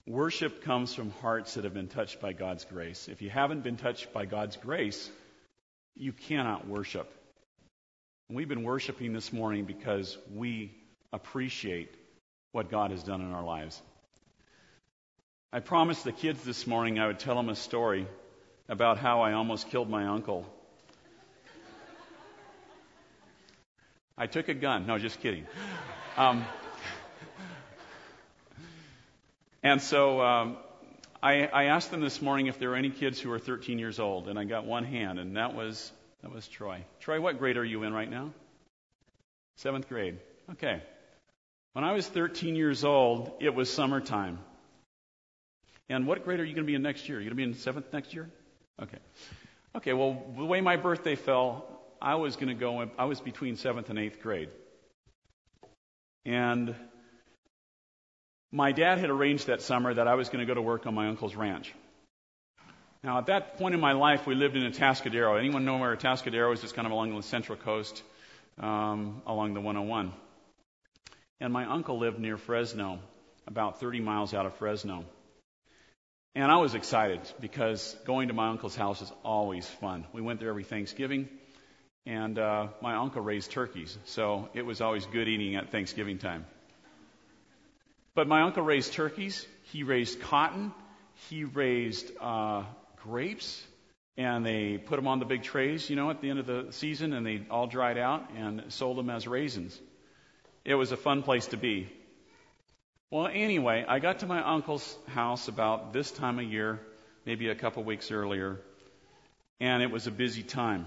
Worship comes from hearts that have been touched by God's grace. If you haven't been touched by God's grace, you cannot worship. And we've been worshiping this morning because we appreciate what God has done in our lives. I promised the kids this morning I would tell them a story about how I almost killed my uncle. I took a gun. No, just kidding. And so I asked them this morning if there were any kids who are 13 years old, and I got one hand, and that was Troy. Troy, what grade are you in right now? 7th grade. Okay. When I was 13 years old, it was summertime. And what grade are you going to be in next year? Are you going to be in 7th next year? Okay. Okay, well, the way my birthday fell, I was between 7th and 8th grade. And my dad had arranged that summer that I was going to go to work on my uncle's ranch. Now, at that point in my life, we lived in Atascadero. Anyone know where Atascadero is? It's kind of along the Central Coast, along the 101. And my uncle lived near Fresno, about 30 miles out of Fresno. And I was excited because going to my uncle's house is always fun. We went there every Thanksgiving, and my uncle raised turkeys, so it was always good eating at Thanksgiving time. But my uncle raised turkeys, he raised cotton, he raised grapes, and they put them on the big trays, at the end of the season, and they all dried out and sold them as raisins. It was a fun place to be. Well, anyway, I got to my uncle's house about this time of year, maybe a couple weeks earlier, and it was a busy time.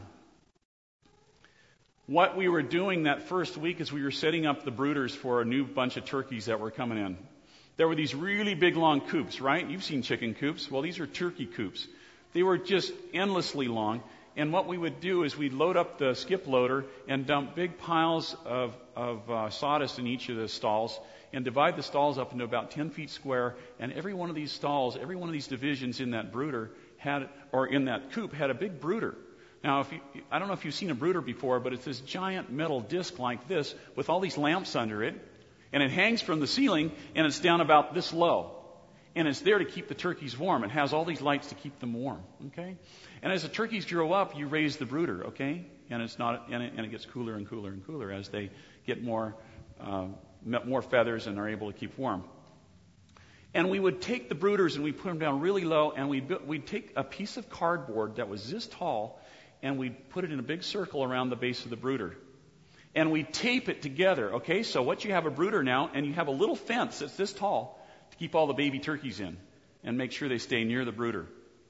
What we were doing that first week is we were setting up the brooders for a new bunch of turkeys that were coming in. There were these really big, long coops, right? You've seen chicken coops. Well, these are turkey coops. They were just endlessly long. And what we would do is we'd load up the skip loader and dump big piles of sawdust in each of the stalls and divide the stalls up into about 10 feet square. And every one of these stalls, every one of these divisions in that brooder in that coop had a big brooder. Now, I don't know if you've seen a brooder before, but it's this giant metal disc like this with all these lamps under it. And it hangs from the ceiling, and it's down about this low. And it's there to keep the turkeys warm. It has all these lights to keep them warm, okay? And as the turkeys grow up, you raise the brooder, okay? And it gets cooler and cooler and cooler as they get more feathers and are able to keep warm. And we would take the brooders and we put them down really low, and we'd take a piece of cardboard that was this tall, and we'd put it in a big circle around the base of the brooder. And we tape it together, okay? So what you have a brooder now, and you have a little fence that's this tall to keep all the baby turkeys in and make sure they stay near the brooder.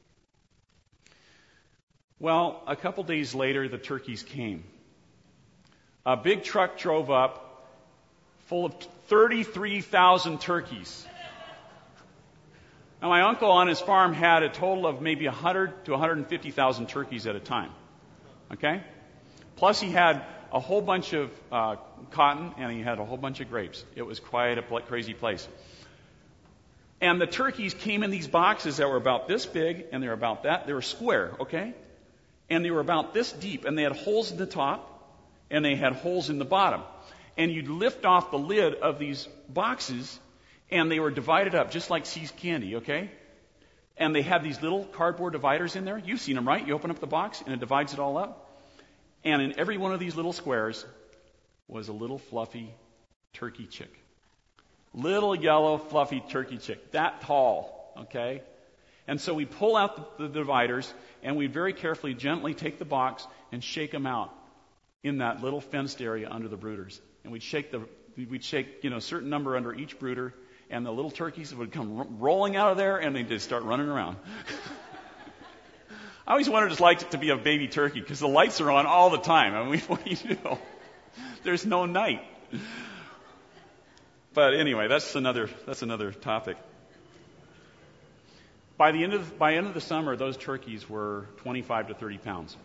Well, a couple days later, the turkeys came. A big truck drove up full of 33,000 turkeys. Now, my uncle on his farm had a total of maybe 100 to 150,000 turkeys at a time, okay? Plus, he had a whole bunch of cotton, and he had a whole bunch of grapes. It was quite a crazy place. And the turkeys came in these boxes that were about this big, and they were about that. They were square, okay? And they were about this deep, and they had holes in the top, and they had holes in the bottom. And you'd lift off the lid of these boxes, and they were divided up just like See's candy, okay? And they had these little cardboard dividers in there. You've seen them, right? You open up the box, and it divides it all up. And in every one of these little squares was a little fluffy turkey chick. Little yellow fluffy turkey chick, that tall, okay? And so we pull out the dividers, and we very carefully, gently take the box and shake them out in that little fenced area under the brooders. And we'd shake a certain number under each brooder, and the little turkeys would come rolling out of there, and they'd just start running around. I always wondered what it's like to be a baby turkey, because the lights are on all the time. I mean, what do you do? There's no night. But anyway, that's another topic. By the end of the summer, those turkeys were 25 to 30 pounds.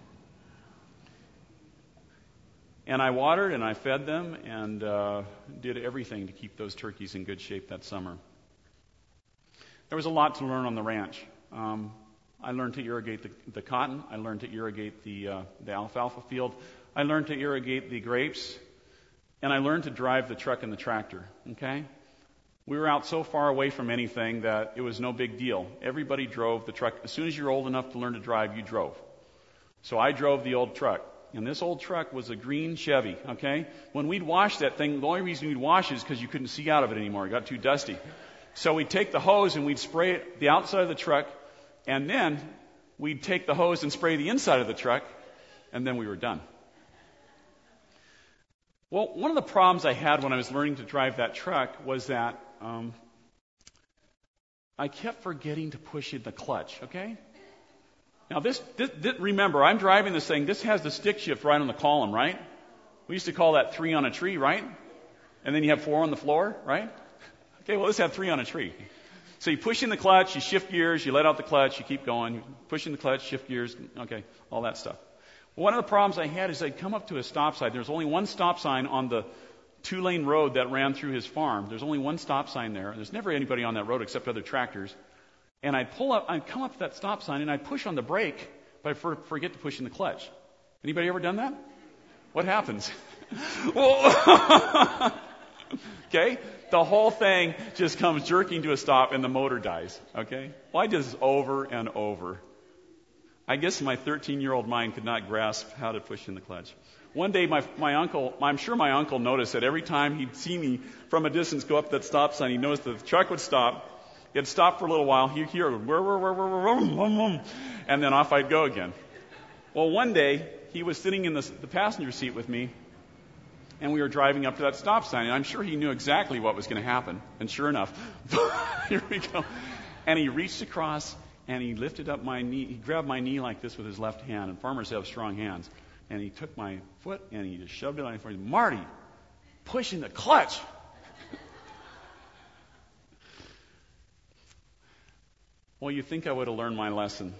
And I watered and I fed them and did everything to keep those turkeys in good shape that summer. There was a lot to learn on the ranch. I learned to irrigate the cotton. I learned to irrigate the alfalfa field. I learned to irrigate the grapes. And I learned to drive the truck and the tractor, okay? We were out so far away from anything that it was no big deal. Everybody drove the truck. As soon as you're old enough to learn to drive, you drove. So I drove the old truck. And this old truck was a green Chevy, okay? When we'd wash that thing, the only reason we'd wash it is because you couldn't see out of it anymore. It got too dusty. So we'd take the hose and we'd spray it the outside of the truck, and then we'd take the hose and spray the inside of the truck, and then we were done. Well, one of the problems I had when I was learning to drive that truck was that I kept forgetting to push in the clutch, okay? Now, remember, I'm driving this thing. This has the stick shift right on the column, right? We used to call that 3 on a tree, right? And then you have 4 on the floor, right? Okay, well, this had 3 on a tree. So you push in the clutch, you shift gears, you let out the clutch, you keep going. You push in the clutch, shift gears, okay, all that stuff. One of the problems I had is I'd come up to a stop sign. There's only one stop sign on the 2-lane road that ran through his farm. There's only one stop sign there. There's never anybody on that road except other tractors. And I'd come up to that stop sign, and I'd push on the brake, but I forget to push in the clutch. Anybody ever done that? What happens? Okay? The whole thing just comes jerking to a stop, and the motor dies. Okay? Well, I did this over and over. I guess my 13-year-old mind could not grasp how to push in the clutch. One day, my uncle, I'm sure my uncle noticed that every time he'd see me from a distance go up that stop sign, he noticed that the truck would stop. It'd stop for a little while. He'd hear, and then off I'd go again. Well, one day, he was sitting in the passenger seat with me, and we were driving up to that stop sign, and I'm sure he knew exactly what was going to happen. And sure enough, here we go. And he reached across, and he lifted up my knee. He grabbed my knee like this with his left hand, and farmers have strong hands. And he took my foot, and he just shoved it on my foot. Marty, pushing the clutch. Well, you think I would have learned my lesson.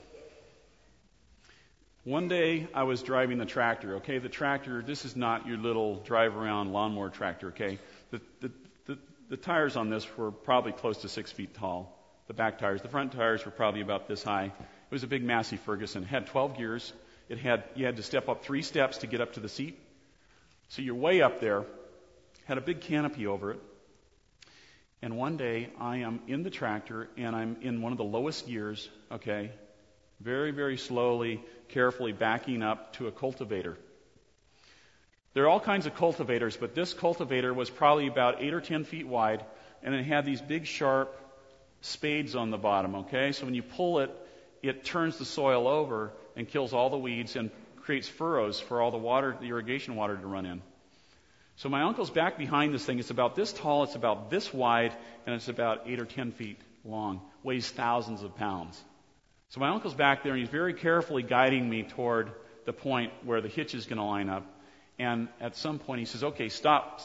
One day, I was driving the tractor, okay? The tractor, this is not your little drive-around lawnmower tractor, okay? The tires on this were probably close to 6 feet tall, the back tires. The front tires were probably about this high. It was a big Massey Ferguson. It had 12 gears. You had to step up 3 steps to get up to the seat. So you're way up there. Had a big canopy over it. And one day, I am in the tractor, and I'm in one of the lowest gears, okay? Very, very slowly, carefully backing up to a cultivator. There are all kinds of cultivators, but this cultivator was probably about 8 or 10 feet wide, and it had these big, sharp spades on the bottom, okay? So when you pull it, it turns the soil over and kills all the weeds and creates furrows for all the irrigation water to run in. So my uncle's back behind this thing. It's about this tall, it's about this wide, and it's about 8 or 10 feet long. Weighs thousands of pounds. So my uncle's back there, and he's very carefully guiding me toward the point where the hitch is going to line up. And at some point he says, okay, stop.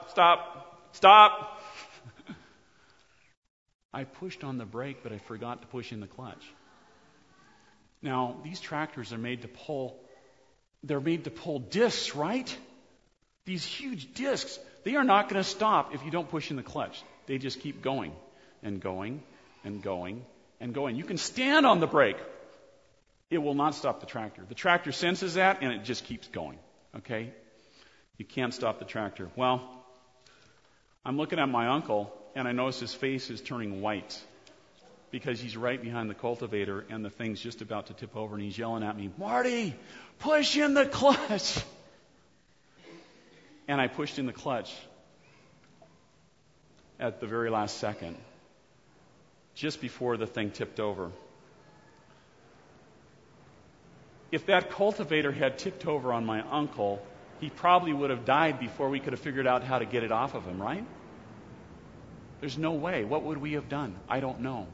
I pushed on the brake, but I forgot to push in the clutch. Now, these tractors are made to pull discs, right? These huge discs, they are not going to stop if you don't push in the clutch. They just keep going and going and going and going. You can stand on the brake. It will not stop the tractor. The tractor senses that, and it just keeps going. Okay? You can't stop the tractor. Well, I'm looking at my uncle, and I notice his face is turning white because he's right behind the cultivator, and the thing's just about to tip over, and he's yelling at me, Marty, push in the clutch. And I pushed in the clutch at the very last second, just before the thing tipped over. If that cultivator had tipped over on my uncle, he probably would have died before we could have figured out how to get it off of him, right? There's no way. What would we have done? I don't know.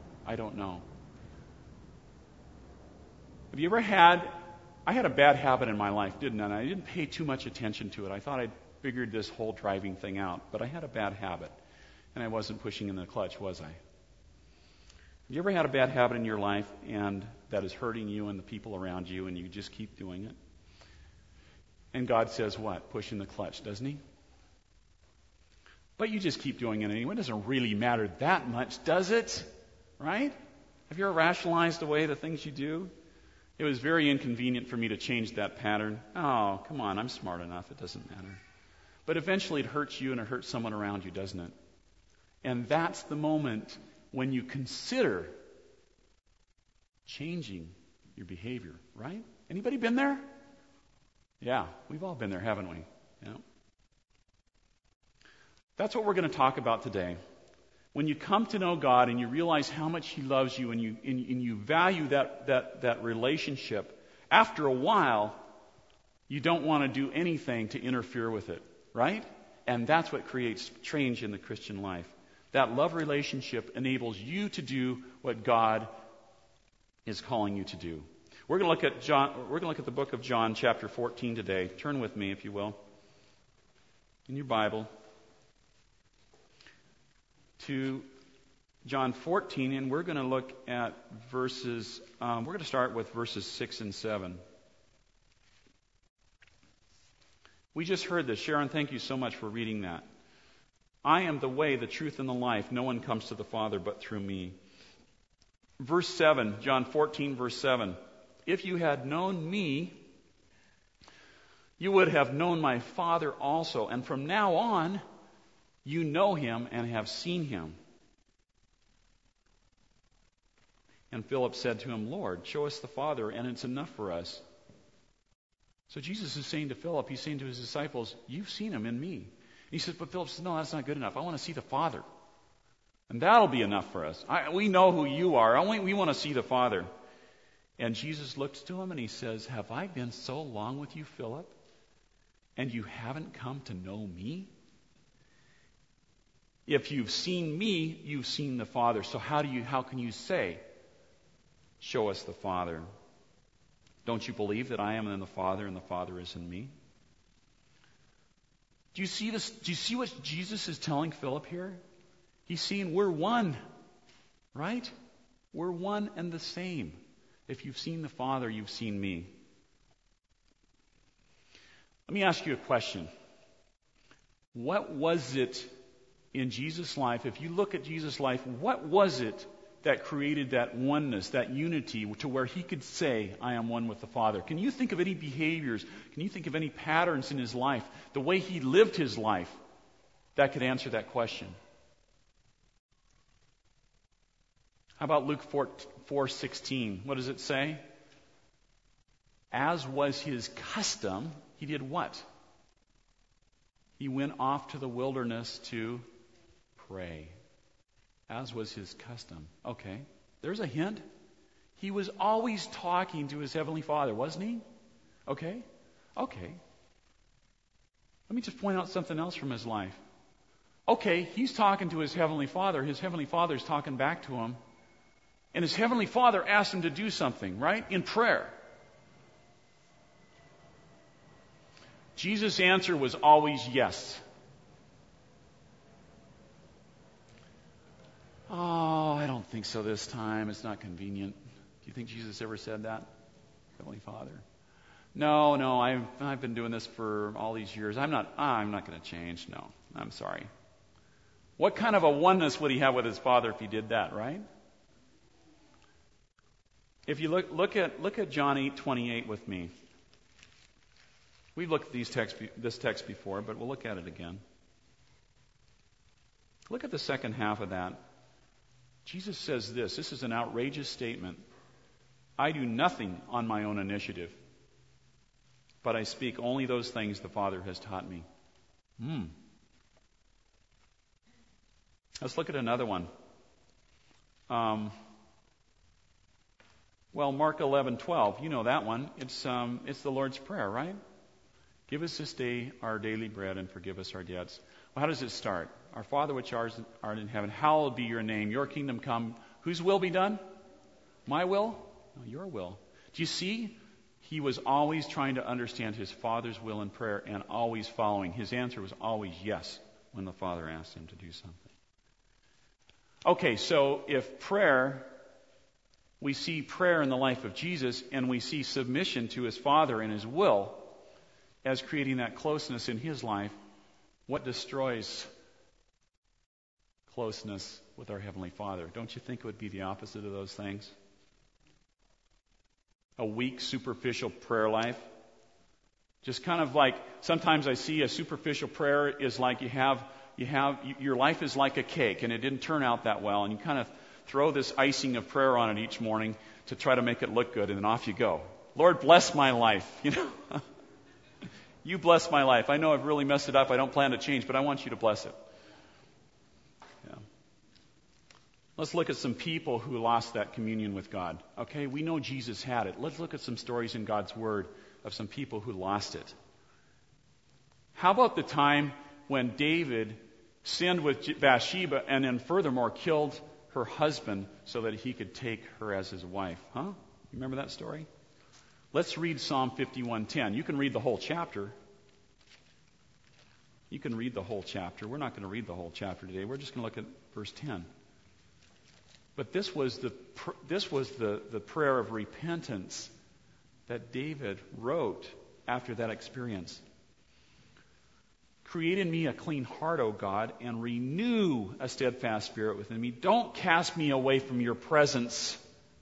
Have you ever had... I had a bad habit in my life, didn't I? And I didn't pay too much attention to it. I thought I'd figured this whole driving thing out, but I had a bad habit, and I wasn't pushing in the clutch, was I? Have you ever had a bad habit in your life, and that is hurting you and the people around you, and you just keep doing it? And God says what? Push in the clutch, doesn't He? But you just keep doing it anyway. It doesn't really matter that much, does it? Right? Have you ever rationalized away the things you do? It was very inconvenient for me to change that pattern. Oh, come on, I'm smart enough. It doesn't matter. But eventually it hurts you and it hurts someone around you, doesn't it? And that's the moment when you consider changing your behavior, right? Anybody been there? Yeah, we've all been there, haven't we? Yeah. That's what we're going to talk about today. When you come to know God and you realize how much He loves you and you value that relationship, after a while, you don't want to do anything to interfere with it, right? And that's what creates change in the Christian life. That love relationship enables you to do what God is calling you to do. We're going to look at John. We're going to look at the book of John, chapter 14 today. Turn with me, if you will, in your Bible to John 14, and we're going to look at verses. We're going to start with verses 6 and 7. We just heard this. Sharon, thank you so much for reading that. I am the way, the truth, and the life. No one comes to the Father but through me. Verse 7, John 14, verse 7. If you had known me, you would have known my Father also. And from now on, you know him and have seen him. And Philip said to him, Lord, show us the Father, and it's enough for us. So Jesus is saying to Philip, he's saying to his disciples, you've seen him in me. He says, but Philip says, no, that's not good enough. I want to see the Father. And that'll be enough for us. We know who you are. We want to see the Father. And Jesus looks to him and he says, have I been so long with you, Philip, and you haven't come to know me? If you've seen me, you've seen the Father. So how can you say, show us the Father? Don't you believe that I am in the Father and the Father is in me? Do you see this? Do you see what Jesus is telling Philip here? He's saying we're one, right? We're one and the same. If you've seen the Father, you've seen me. Let me ask you a question. What was it in Jesus' life, if you look at Jesus' life, what was it that created that oneness, that unity, to where he could say, I am one with the Father? Can you think of any behaviors, can you think of any patterns in his life, the way he lived his life, that could answer that question? How about Luke 4:16? What does it say? As was his custom, he did what? He went off to the wilderness to pray. As was his custom. Okay, there's a hint. He was always talking to his Heavenly Father, wasn't he? Okay. Let me just point out something else from his life. Okay, he's talking to his Heavenly Father. His Heavenly Father's talking back to him. And his Heavenly Father asked him to do something, right? In prayer. Jesus' answer was always yes. Oh, I don't think so this time. It's not convenient. Do you think Jesus ever said that? Heavenly Father. No, I've been doing this for all these years. I'm not going to change. No, I'm sorry. What kind of a oneness would he have with his Father if he did that, right? If you look at John 8:28 with me. We've looked at this text before, but we'll look at it again. Look at the second half of that. Jesus says this. This is an outrageous statement. I do nothing on my own initiative, but I speak only those things the Father has taught me. Let's look at another one. Mark 11:12. You know that one. It's the Lord's Prayer, right? Give us this day our daily bread and forgive us our debts. Well, how does it start? Our Father which art in heaven, hallowed be your name. Your kingdom come. Whose will be done? My will? No, your will. Do you see? He was always trying to understand his Father's will in prayer and always following. His answer was always yes when the Father asked him to do something. Okay, so if prayer, we see prayer in the life of Jesus and we see submission to his Father and his will as creating that closeness in his life, what destroys closeness with our Heavenly Father? Don't you think it would be the opposite of those things? A weak, superficial prayer life. Just kind of like, sometimes I see a superficial prayer is like you have your life is like a cake and it didn't turn out that well, and you kind of throw this icing of prayer on it each morning to try to make it look good, and then off you go. Lord, bless my life. You bless my life. I know I've really messed it up. I don't plan to change, but I want you to bless it. Yeah. Let's look at some people who lost that communion with God. Okay, we know Jesus had it. Let's look at some stories in God's Word of some people who lost it. How about the time when David sinned with Bathsheba and then furthermore killed her husband so that he could take her as his wife? Huh? You remember that story? Let's read Psalm 51:10. You can read the whole chapter. You can read the whole chapter. We're not going to read the whole chapter today. We're just going to look at verse 10. But this was the prayer of repentance that David wrote after that experience. Create in me a clean heart, O God, and renew a steadfast spirit within me. Don't cast me away from your presence,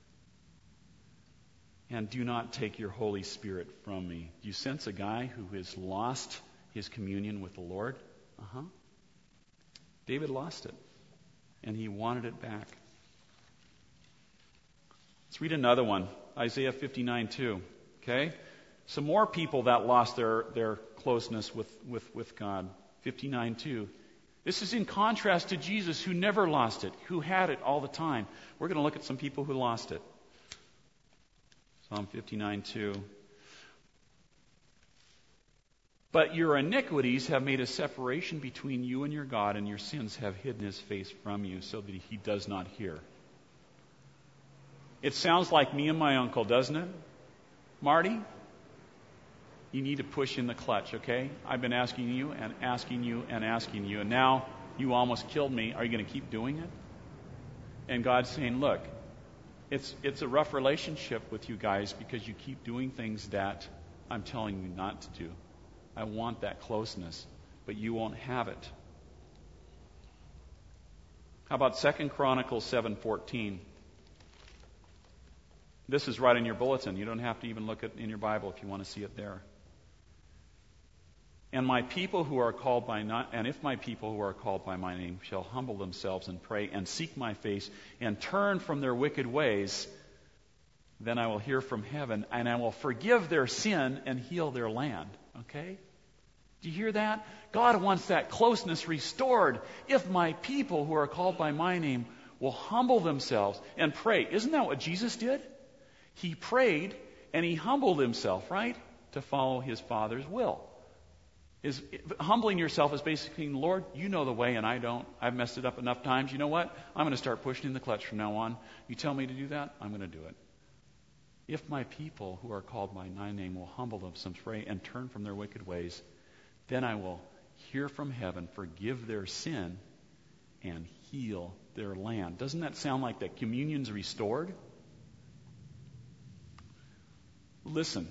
and do not take your Holy Spirit from me. Do you sense a guy who has lost his communion with the Lord? David lost it, and he wanted it back. Let's read another one, Isaiah 59:2. Okay? Some more people that lost their closeness with God. 59:2. This is in contrast to Jesus, who never lost it, who had it all the time. We're going to look at some people who lost it. Psalm 59:2. But your iniquities have made a separation between you and your God, and your sins have hidden his face from you so that he does not hear. It sounds like me and my uncle, doesn't it? Marty, you need to push in the clutch, okay? I've been asking you and asking you and asking you, and now you almost killed me. Are you going to keep doing it? And God's saying, look, it's a rough relationship with you guys because you keep doing things that I'm telling you not to do. I want that closeness, but you won't have it. How about 2 Chronicles 7:14? This is right in your bulletin. You don't have to even look at in your Bible if you want to see it there. And my people who are called by if my people who are called by my name shall humble themselves and pray and seek my face and turn from their wicked ways, then I will hear from heaven and I will forgive their sin and heal their land. Okay? Do you hear that? God wants that closeness restored. If my people who are called by my name will humble themselves and pray. Isn't that what Jesus did? He prayed and he humbled himself, right? To follow his Father's will. Humbling yourself is basically, Lord, you know the way and I don't. I've messed it up enough times. You know what? I'm going to start pushing in the clutch from now on. You tell me to do that, I'm going to do it. If my people who are called by my name will humble themselves, pray, and turn from their wicked ways, then I will hear from heaven, forgive their sin, and heal their land. Doesn't that sound like that communion's restored? Listen.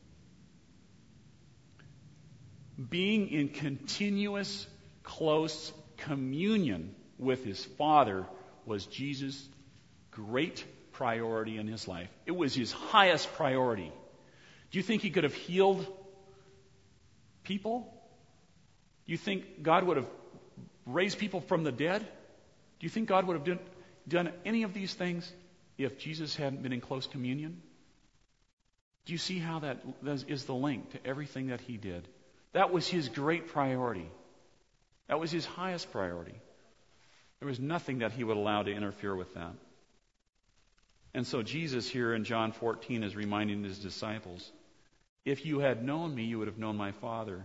Being in continuous, close communion with his Father was Jesus' great priority in his life. It was his highest priority. Do you think he could have healed people? Do you think God would have raised people from the dead? Do you think God would have done any of these things if Jesus hadn't been in close communion? Do you see how that is the link to everything that he did? That was his great priority. That was his highest priority. There was nothing that he would allow to interfere with that. And so Jesus here in John 14 is reminding his disciples, if you had known me, you would have known my Father.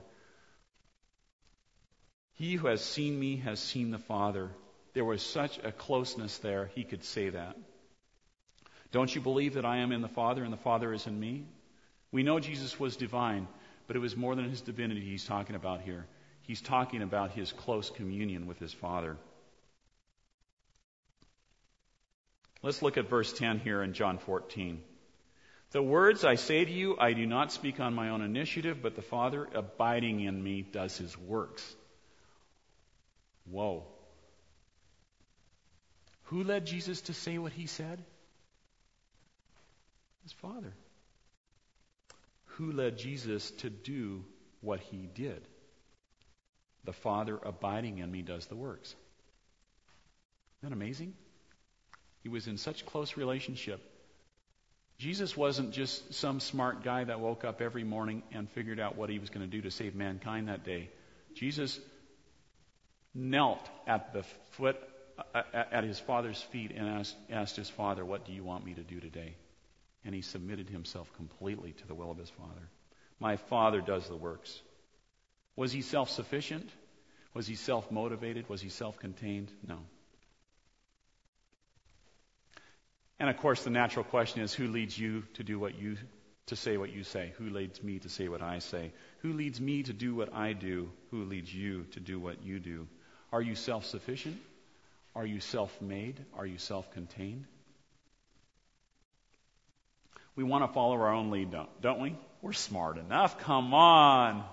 He who has seen me has seen the Father. There was such a closeness there, he could say that. Don't you believe that I am in the Father and the Father is in me? We know Jesus was divine, but it was more than his divinity he's talking about here. He's talking about his close communion with his Father. Let's look at verse 10 here in John 14. The words I say to you, I do not speak on my own initiative, but the Father abiding in me does his works. Whoa. Who led Jesus to say what he said? His Father. Who led Jesus to do what he did? The Father abiding in me does the works. Isn't that amazing? He was in such close relationship. Jesus wasn't just some smart guy that woke up every morning and figured out what he was going to do to save mankind that day. Jesus knelt at the foot, at his Father's feet and asked his Father, what do you want me to do today? And he submitted himself completely to the will of his Father. My Father does the works. Was he self-sufficient? Was he self-motivated? Was he self-contained? No. And of course, the natural question is, who leads you to say what you say? Who leads me to say what I say? Who leads me to do what I do? Who leads you to do what you do? Are you self-sufficient? Are you self-made? Are you self-contained? We want to follow our own lead, don't we? We're smart enough. Come on.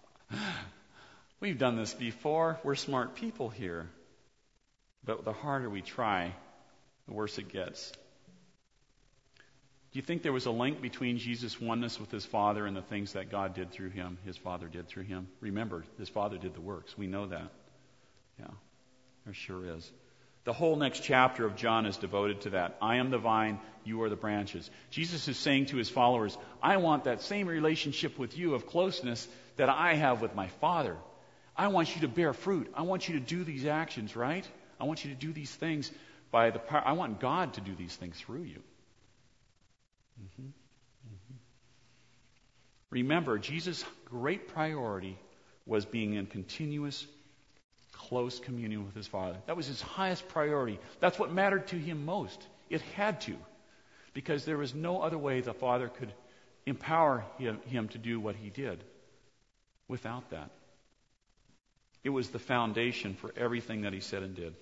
We've done this before. We're smart people here. But the harder we try, the worse it gets. Do you think there was a link between Jesus' oneness with his Father and the things that God did through him, his Father did through him? Remember, his Father did the works. We know that. Yeah, there sure is. The whole next chapter of John is devoted to that. I am the vine, you are the branches. Jesus is saying to his followers, I want that same relationship with you of closeness that I have with my Father. I want you to bear fruit. I want you to do these actions, right? I want you to do these things by the power. I want God to do these things through you. Remember, Jesus' great priority was being in continuous, close communion with his Father. That was his highest priority. That's what mattered to him most. It had to, because there was no other way the Father could empower him to do what he did without that. It was the foundation for everything that he said and did.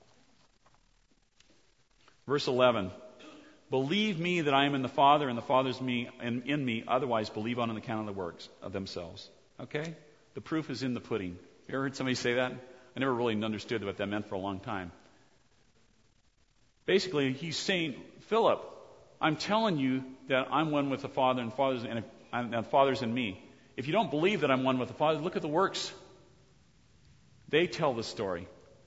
Verse 11. Believe me that I am in the Father and the Father's me and in me, otherwise believe on account of the works of themselves. Okay? The proof is in the pudding. You ever heard somebody say that? I never really understood what that meant for a long time. Basically, he's saying, Philip, I'm telling you that I'm one with the Father and the Father's in me. If you don't believe that I'm one with the Father, look at the works. They tell the story.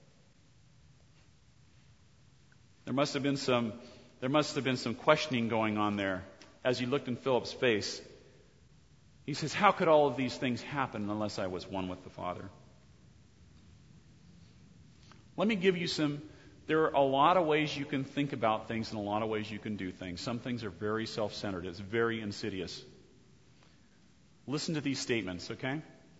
There must have been some questioning going on there as he looked in Philip's face. He says, how could all of these things happen unless I was one with the Father? Let me give you there are a lot of ways you can think about things and a lot of ways you can do things. Some things are very self-centered. It's very insidious. Listen to these statements, okay?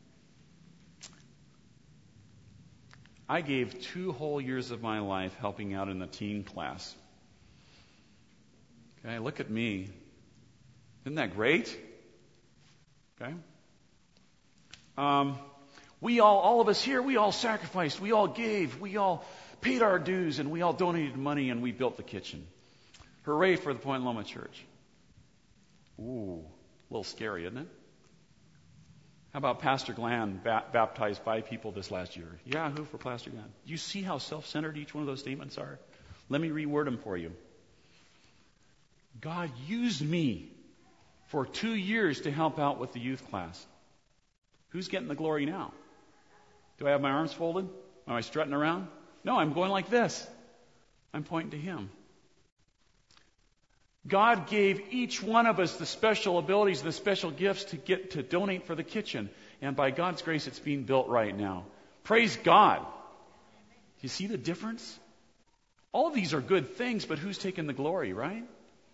I gave 2 whole years of my life helping out in the teen class. Okay, look at me. Isn't that great? Okay. All of us here, we all sacrificed, we all gave, we all paid our dues, and we all donated money, and we built the kitchen. Hooray for the Point Loma Church. Ooh, a little scary, isn't it? How about Pastor Glenn baptized 5 people this last year? Yahoo for Pastor Glenn. Do you see how self-centered each one of those statements are? Let me reword them for you. God used me for 2 years to help out with the youth class. Who's getting the glory now? Do I have my arms folded? Am I strutting around? No, I'm going like this. I'm pointing to Him. God gave each one of us the special abilities, the special gifts to donate for the kitchen. And by God's grace, it's being built right now. Praise God. You see the difference? All of these are good things, but who's taking the glory, right?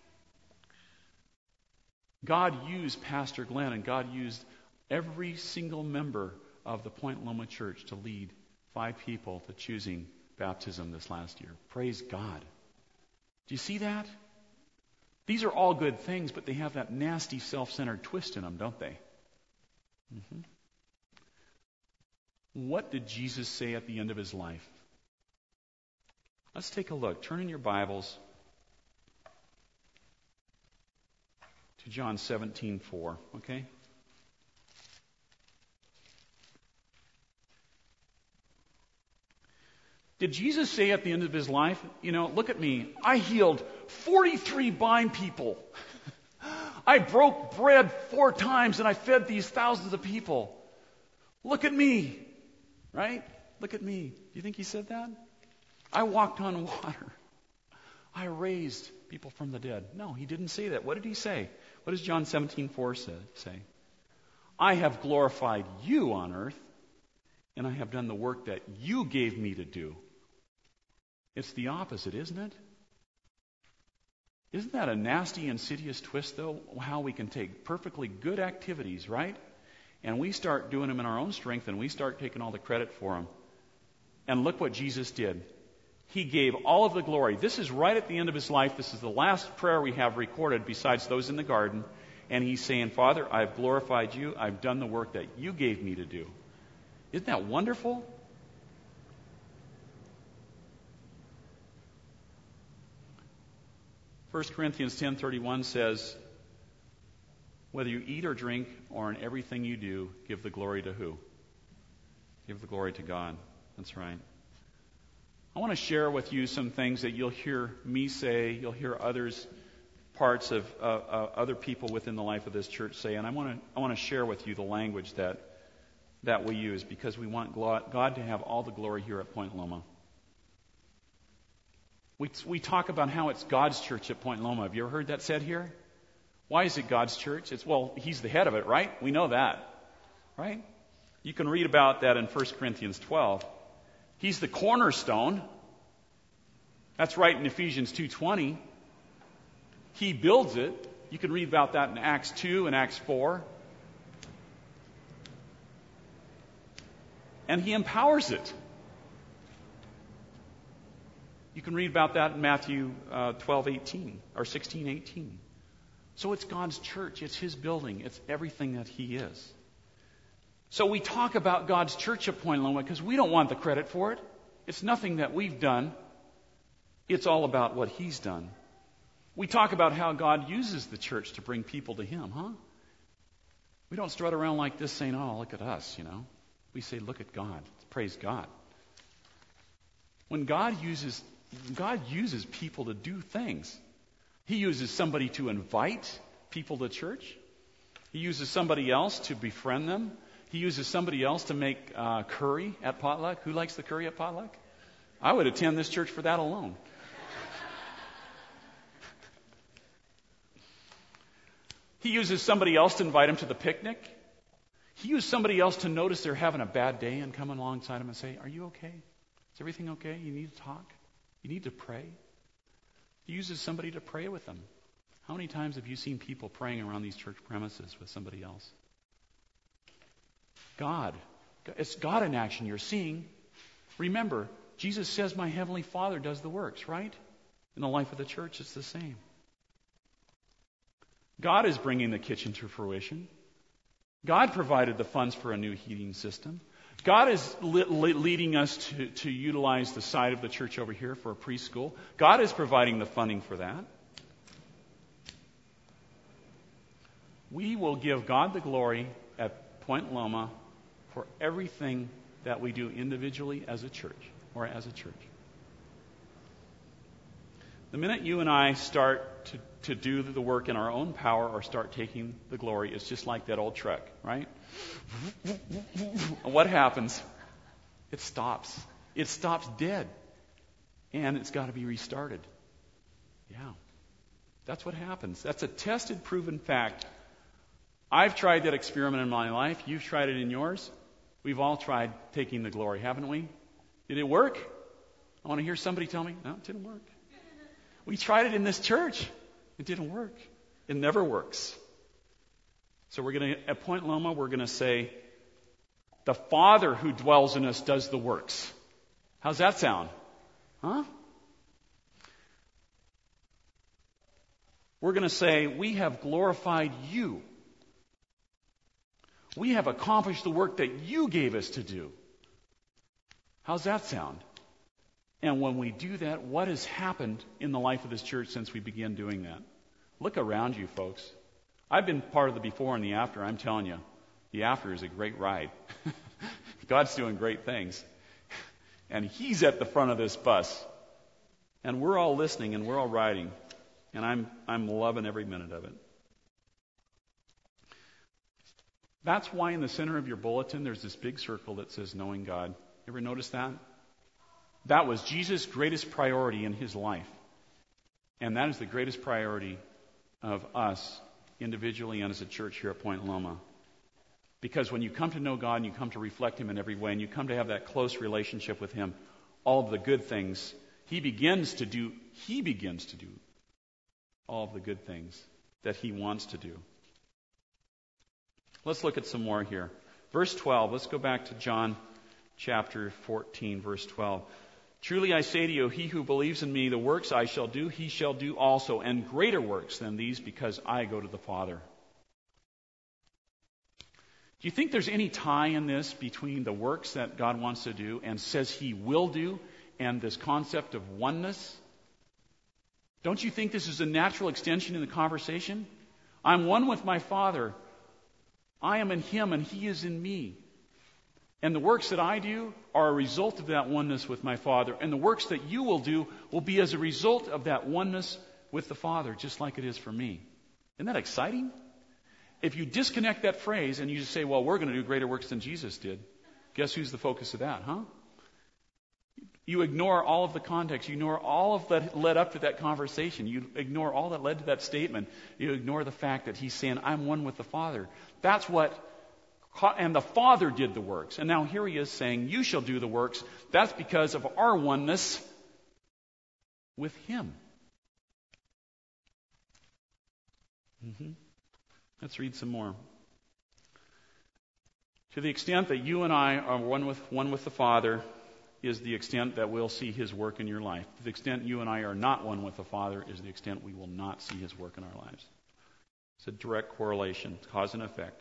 God used Pastor Glenn, and God used every single member of the Point Loma Church to lead 5 people to choosing baptism this last year. Praise God. Do you see that? These are all good things, but they have that nasty self-centered twist in them, don't they? Mm-hmm. What did Jesus say at the end of His life? Let's take a look. Turn in your Bibles to John 17:4, okay? Did Jesus say at the end of His life, look at me, I healed 43 blind people. I broke bread 4 times and I fed these thousands of people. Look at me. Right? Look at me. Do you think he said that? I walked on water. I raised people from the dead. No, he didn't say that. What did he say? What does John 17:4 say? I have glorified you on earth, and I have done the work that you gave me to do. It's the opposite, isn't it? Isn't that a nasty, insidious twist, though? How we can take perfectly good activities, right? And we start doing them in our own strength, and we start taking all the credit for them. And look what Jesus did. He gave all of the glory. This is right at the end of his life. This is the last prayer we have recorded besides those in the garden. And he's saying, Father, I've glorified you. I've done the work that you gave me to do. Isn't that wonderful? First Corinthians 10:31 says, whether you eat or drink or in everything you do, give the glory to who? Give the glory to God. That's right. I want to share with you some things that you'll hear me say, you'll hear others, parts of other people within the life of this church say, and I want to share with you the language that we use because we want God to have all the glory here at Point Loma. We talk about how it's God's church at Point Loma. Have you ever heard that said here? Why is it God's church? Well, He's the head of it, right? We know that, right? You can read about that in 1 Corinthians 12. He's the cornerstone. That's right in Ephesians 2:20. He builds it. You can read about that in Acts 2 and Acts 4. And He empowers it. You can read about that in Matthew 12:18 or 16:18. So it's God's church. It's His building. It's everything that He is. So we talk about God's church at Point Loma because we don't want the credit for it. It's nothing that we've done. It's all about what He's done. We talk about how God uses the church to bring people to Him, huh? We don't strut around like this saying, oh, look at us, you know. We say, look at God. Praise God. When God uses people to do things. He uses somebody to invite people to church. He uses somebody else to befriend them. He uses somebody else to make curry at potluck. Who likes the curry at potluck? I would attend this church for that alone. He uses somebody else to invite him to the picnic. He used somebody else to notice they're having a bad day and come alongside him and say, are you okay? Is everything okay? You need to talk? You need to pray? He uses somebody to pray with them. How many times have you seen people praying around these church premises with somebody else? God. It's God in action you're seeing. Remember, Jesus says, my heavenly Father does the works, right? In the life of the church, it's the same. God is bringing the kitchen to fruition. God provided the funds for a new heating system. God is leading us to utilize the side of the church over here for a preschool. God is providing the funding for that. We will give God the glory at Point Loma for everything that we do individually as a church or as a church. The minute you and I start to do the work in our own power or start taking the glory, it's just like that old truck, right? What happens? It stops. It stops dead. And it's got to be restarted. Yeah. That's what happens. That's a tested, proven fact. I've tried that experiment in my life. You've tried it in yours. We've all tried taking the glory, haven't we? Did it work? I want to hear somebody tell me, no, it didn't work. We tried it in this church. It didn't work. It never works. So we're going to, at Point Loma, we're going to say, the Father who dwells in us does the works. How's that sound? Huh? We're going to say, we have glorified you. We have accomplished the work that you gave us to do. How's that sound? And when we do that, what has happened in the life of this church since we began doing that? Look around you, folks. I've been part of the before and the after. I'm telling you, the after is a great ride. God's doing great things. And He's at the front of this bus. And we're all listening and we're all riding. And I'm loving every minute of it. That's why in the center of your bulletin there's this big circle that says knowing God. Ever notice that? That was Jesus' greatest priority in his life. And that is the greatest priority of us individually and as a church here at Point Loma. Because when you come to know God and you come to reflect him in every way and you come to have that close relationship with him, all of the good things, he begins to do all of the good things that he wants to do. Let's look at some more here. Verse 12, let's go back to John chapter 14, verse 12. Truly I say to you, he who believes in me, the works I shall do, he shall do also, and greater works than these, because I go to the Father. Do you think there's any tie in this between the works that God wants to do and says he will do and this concept of oneness? Don't you think this is a natural extension in the conversation? I'm one with my Father. I am in him and he is in me. And the works that I do are a result of that oneness with my Father. And the works that you will do will be as a result of that oneness with the Father, just like it is for me. Isn't that exciting? If you disconnect that phrase and you just say, well, we're going to do greater works than Jesus did, guess who's the focus of that, huh? You ignore all of the context. You ignore all of that led up to that conversation. You ignore all that led to that statement. You ignore the fact that he's saying, I'm one with the Father. That's what, and the Father did the works. And now here he is saying, you shall do the works. That's because of our oneness with him. Let's read some more. To the extent that you and I are one with the Father is the extent that we'll see his work in your life. To the extent you and I are not one with the Father is the extent we will not see his work in our lives. It's a direct correlation, cause and effect.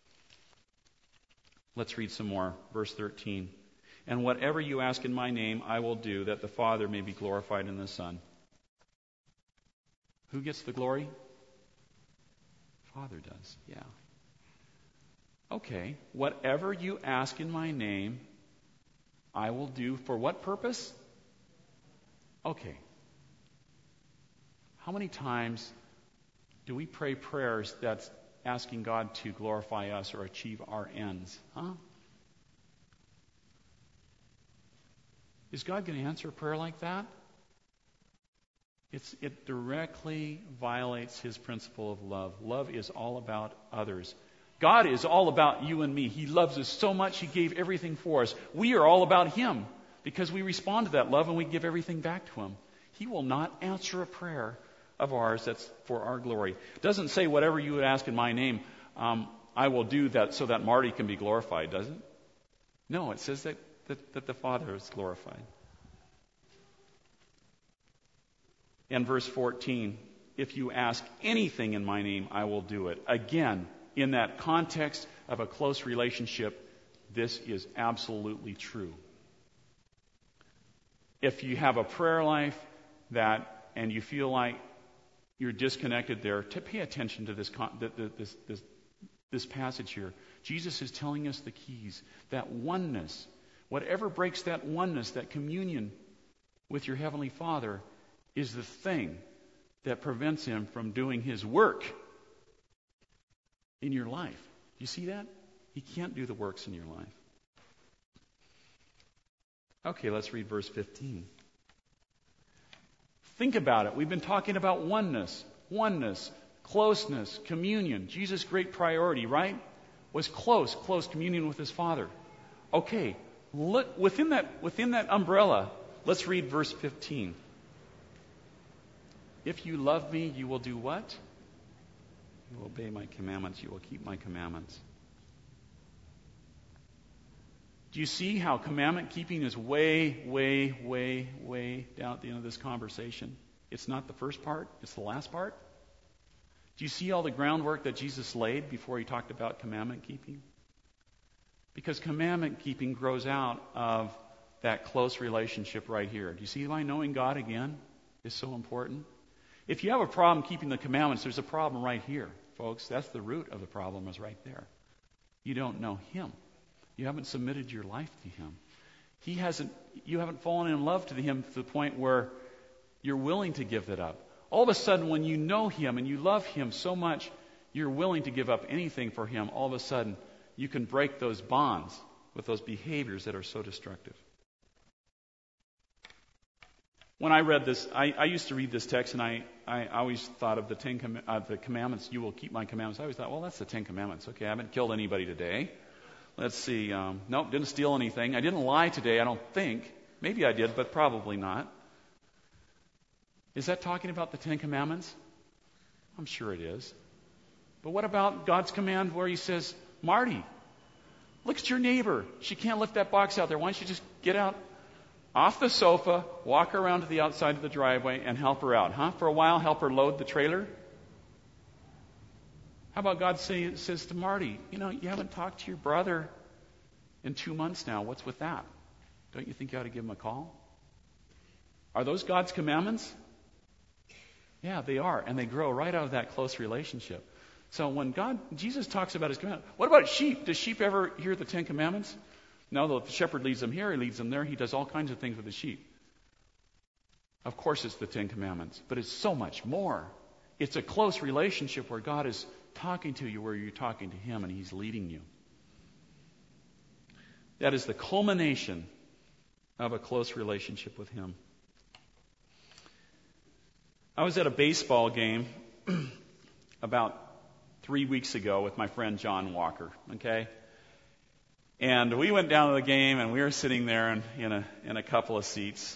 Let's read some more. Verse 13. And whatever you ask in my name, I will do, that the Father may be glorified in the Son. Who gets the glory? Father does, yeah. Okay, whatever you ask in my name, I will do. For what purpose? Okay. How many times do we pray prayers that's asking God to glorify us or achieve our ends? Huh? Is God going to answer a prayer like that? It directly violates his principle of love. Love is all about others. God is all about you and me. He loves us so much, he gave everything for us. We are all about him because we respond to that love and we give everything back to him. He will not answer a prayer of ours that's for our glory. It doesn't say whatever you would ask in my name, I will do that so that Marty can be glorified, does it? No, it says that the Father is glorified. And verse 14, if you ask anything in my name, I will do it. Again, in that context of a close relationship, this is absolutely true. If you have a prayer life and you feel like you're disconnected there, to pay attention to this passage here. Jesus is telling us the keys, that oneness. Whatever breaks that oneness, that communion with your Heavenly Father, is the thing that prevents him from doing his work in your life. Do you see that? He can't do the works in your life. Okay, let's read verse 15. Think about it. We've been talking about oneness, closeness, communion. Jesus' great priority, right, was close communion with his Father. Okay, look within that umbrella. Let's read verse 15. If you love me, you will do what? You will obey my commandments. You will keep my commandments. Do you see how commandment keeping is way, way, way, way down at the end of this conversation? It's not the first part, it's the last part. Do you see all the groundwork that Jesus laid before he talked about commandment keeping? Because commandment keeping grows out of that close relationship right here. Do you see why knowing God again is so important? If you have a problem keeping the commandments, there's a problem right here, folks. That's the root of the problem, is right there. You don't know him. You haven't submitted your life to him. You haven't fallen in love to him to the point where you're willing to give that up. All of a sudden, when you know him and you love him so much, you're willing to give up anything for him. All of a sudden, you can break those bonds with those behaviors that are so destructive. When I read this, I used to read this text, and I always thought of the commandments. You will keep my commandments. I always thought, well, that's the Ten Commandments. Okay, I haven't killed anybody today. Let's see. Nope, didn't steal anything. I didn't lie today, I don't think. Maybe I did, but probably not. Is that talking about the Ten Commandments? I'm sure it is. But what about God's command where he says, Marty, look at your neighbor. She can't lift that box out there. Why don't you just get out off the sofa, walk around to the outside of the driveway, and help her out, huh? For a while, help her load the trailer? How about God says to Marty, you haven't talked to your brother in 2 months now. What's with that? Don't you think you ought to give him a call? Are those God's commandments? Yeah, they are, and they grow right out of that close relationship. So when Jesus talks about his commandments, what about sheep? Does sheep ever hear the Ten Commandments? No, the shepherd leads them here, he leads them there, he does all kinds of things with the sheep. Of course it's the Ten Commandments, but it's so much more. It's a close relationship where God is talking to you, where you're talking to him, and he's leading you. That is the culmination of a close relationship with him. I was at a baseball game about 3 weeks ago with my friend John Walker, okay? And we went down to the game, and we were sitting there in a couple of seats.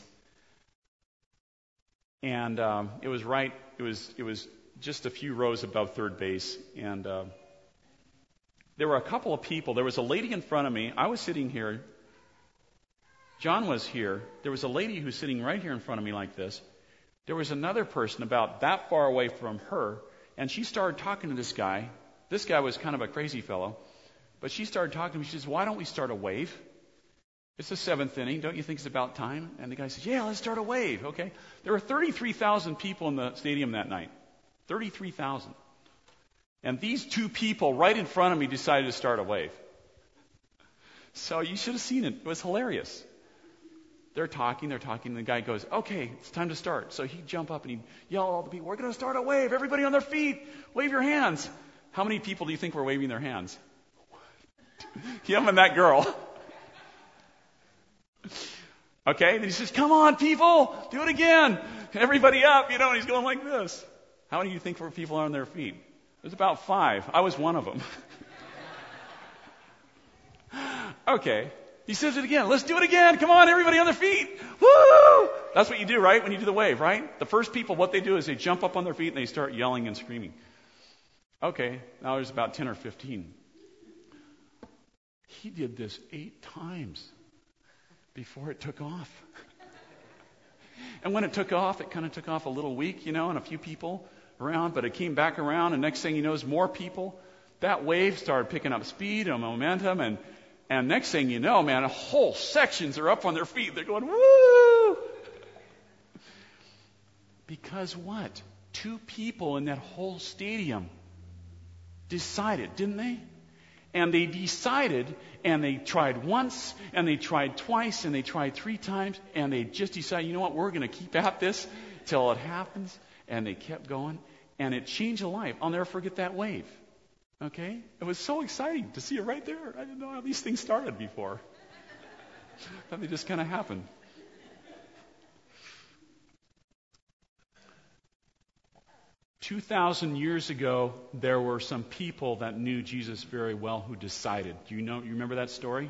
And it was just a few rows above third base. And there were a couple of people. There was a lady in front of me. I was sitting here. John was here. There was a lady who's sitting right here in front of me like this. There was another person about that far away from her, and she started talking to this guy. This guy was kind of a crazy fellow. But she started talking to him. She says, why don't we start a wave? It's the 7th inning. Don't you think it's about time? And the guy says, yeah, let's start a wave. Okay. There were 33,000 people in the stadium that night. 33,000. And these two people right in front of me decided to start a wave. So you should have seen it. It was hilarious. They're talking. And the guy goes, okay, it's time to start. So he'd jump up and he'd yell at all the people, we're going to start a wave. Everybody on their feet. Wave your hands. How many people do you think were waving their hands? Him and that girl. Okay, then he says, come on, people, do it again. Everybody up, and he's going like this. How many do you think were people on their feet? There's about 5. I was one of them. Okay, he says it again. Let's do it again. Come on, everybody on their feet. Woo! That's what you do, right, when you do the wave, right? The first people, what they do is they jump up on their feet and they start yelling and screaming. Okay, now there's about 10 or 15. He did this 8 times before it took off. And when it took off, it kind of took off a little weak, and a few people around, but it came back around, and next thing you know, is more people. That wave started picking up speed and momentum, and next thing you know, man, whole sections are up on their feet. They're going, woo! Because what? 2 people in that whole stadium decided, didn't they? And they decided, and they tried once, and they tried twice, and they tried 3 times, and they just decided, you know what, we're going to keep at this till it happens. And they kept going, and it changed a life. I'll never forget that wave. Okay? It was so exciting to see it right there. I didn't know how these things started before. But they just kind of happened. "2,000 years ago, there were some people that knew Jesus very well who decided. You remember that story?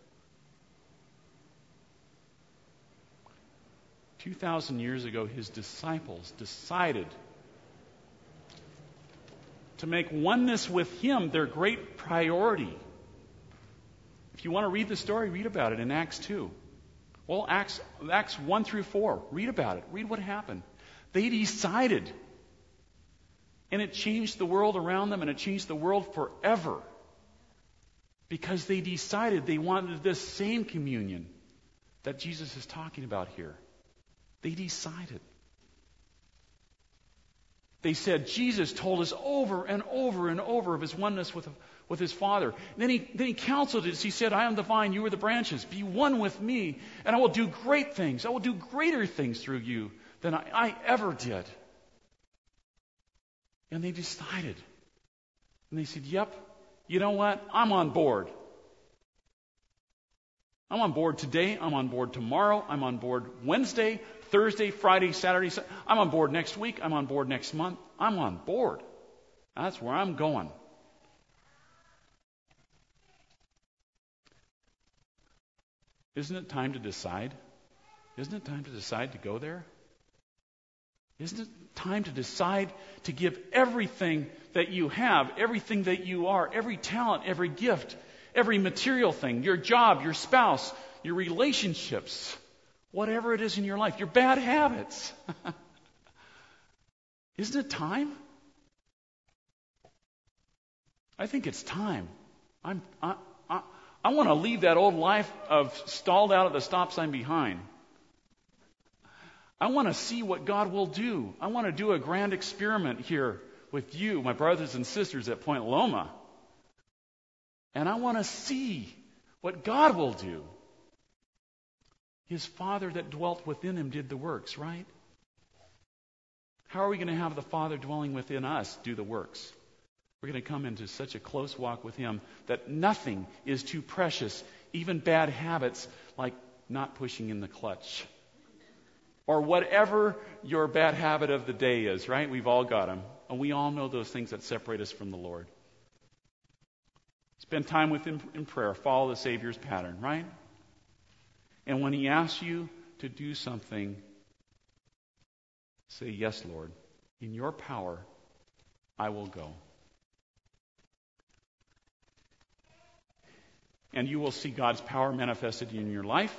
2,000 years ago, his disciples decided to make oneness with him their great priority. If you want to read the story, read about it in Acts 2. Well, Acts 1 through 4, read about it. Read what happened. They decided. And it changed the world around them, and it changed the world forever. Because they decided they wanted this same communion that Jesus is talking about here. They decided. They said, Jesus told us over and over and over of his oneness with his Father. And then he counseled us. He said, I am the vine, you are the branches. Be one with me, and I will do great things. I will do greater things through you than I ever did. And they decided. And they said, yep, you know what? I'm on board. I'm on board today. I'm on board tomorrow. I'm on board Wednesday, Thursday, Friday, Saturday. I'm on board next week. I'm on board next month. I'm on board. That's where I'm going. Isn't it time to decide? Isn't it time to decide to go there? Isn't it time to decide to give everything that you have, everything that you are, every talent, every gift, every material thing, your job, your spouse, your relationships, whatever it is in your life, your bad habits? Isn't it time? I think it's time. I want to leave that old life of stalled out at the stop sign behind. I want to see what God will do. I want to do a grand experiment here with you, my brothers and sisters at Point Loma. And I want to see what God will do. His Father that dwelt within him did the works, right? How are we going to have the Father dwelling within us do the works? We're going to come into such a close walk with him that nothing is too precious, even bad habits like not pushing in the clutch. Or whatever your bad habit of the day is, right? We've all got them. And we all know those things that separate us from the Lord. Spend time with him in prayer. Follow the Savior's pattern, right? And when he asks you to do something, say, yes, Lord. In your power, I will go. And you will see God's power manifested in your life.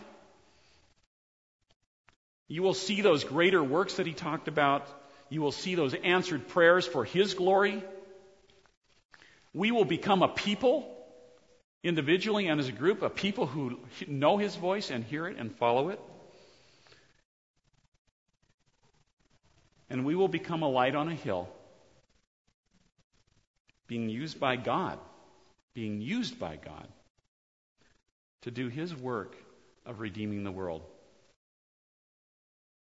You will see those greater works that he talked about. You will see those answered prayers for his glory. We will become a people, individually and as a group, a people who know his voice and hear it and follow it. And we will become a light on a hill, being used by God to do his work of redeeming the world.